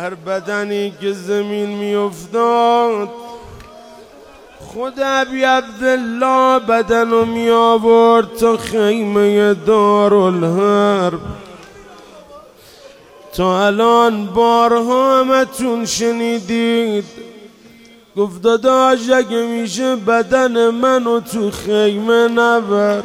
هر بدنی که زمین میافتاد خود ابی عبدالله بدنو می آورد تا خیمه دارالحرب. تا الان بارها همتون شنیدید گفت داداش اگه میشه بدن منو تو خیمه نبر.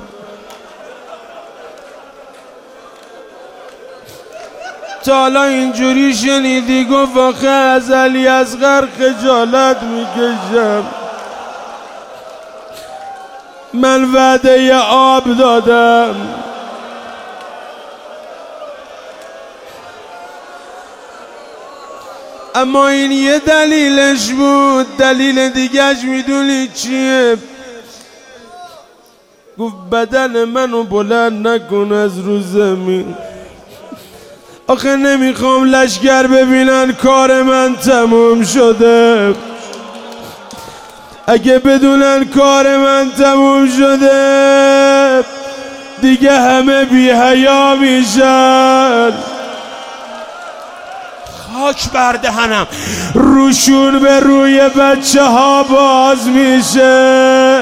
تا حالا اینجوری شنیدی گفت آخه از علی اصغر خجالت میکشم، من وعده آب دادم. اما این یه دلیلش بود، دلیل دیگهش میدونی چیه؟ گفت بدن منو بلند نکن از رو زمین، آخه نمیخوام لشگر ببینن کار من تموم شده. اگه بدونن کار من تموم شده دیگه همه بی حیا میشن. خاک بر دهنم روشون به روی بچه ها باز میشه.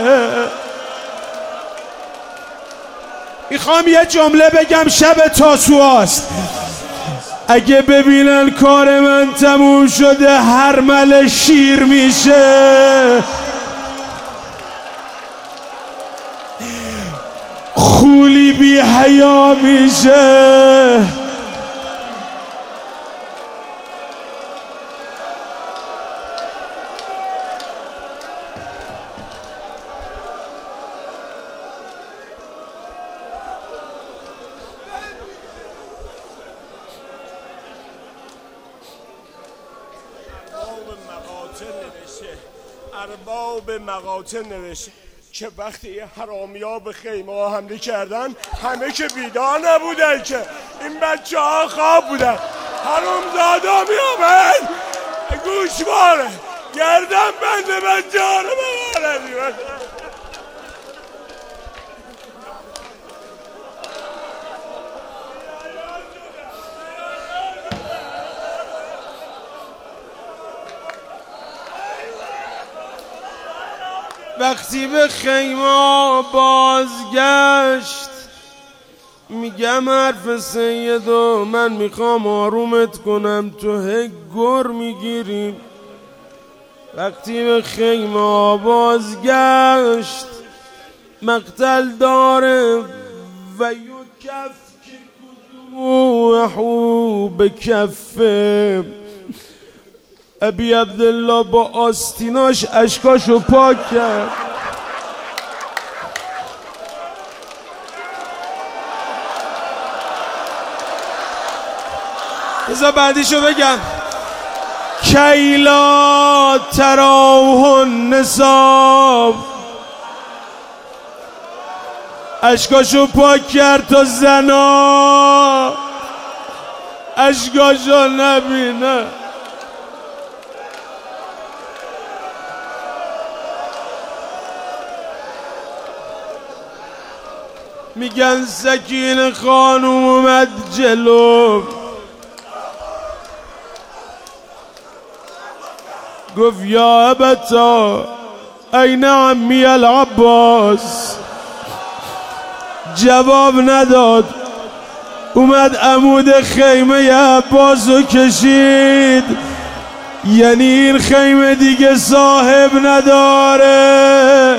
میخوام یه جمله بگم شب تاسوعاست، اگه ببینن کار من تموم شده هرمل شیر میشه، خولی بی حیا میشه. ارباب مقاطع نوشته که وقتی حرامیا به خیمه ها حمله کردن همه که بیدار نبودن، که این بچه ها خواب بودن. حرامزادا می آمد گوشواره گردن بنده بچه ها رو ببارد. وقتی به خیمه بازگشت میگم حرف سیدو من میخوام آرومت کنم، تو گر میگیری. وقتی به خیمه بازگشت مقتل داره و یکف که کدوحو به کفه. ابی عبدالله با آستیناش اشکاشو پاک کرد. بذار بعدیشو بگم. کیلا تراوه النساب، اشکاشو پاک کرد تا زنا اشکاشو نبینه. میگن سکین خانوم اومد جلو گفت یا ابتا این عمی العباس. جواب نداد، اومد عمود خیمه عباسو کشید. یعنی این خیمه دیگه صاحب نداره.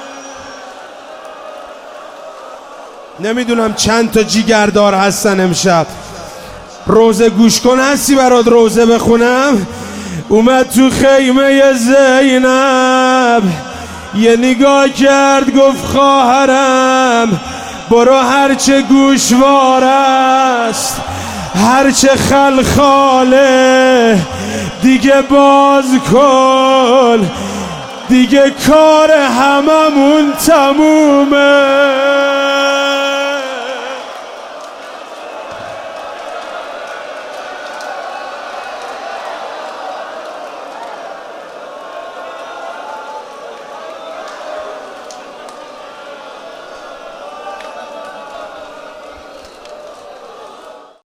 نمیدونم چند تا جیگردار هستن امشب. روزه گوش کن، هستی برات روزه بخونم؟ اومد تو خیمه زینب یه نگاه کرد گفت خواهرم برو هرچه گوشوار است هرچه خلخاله دیگه باز کن، دیگه کار هممون تمومه.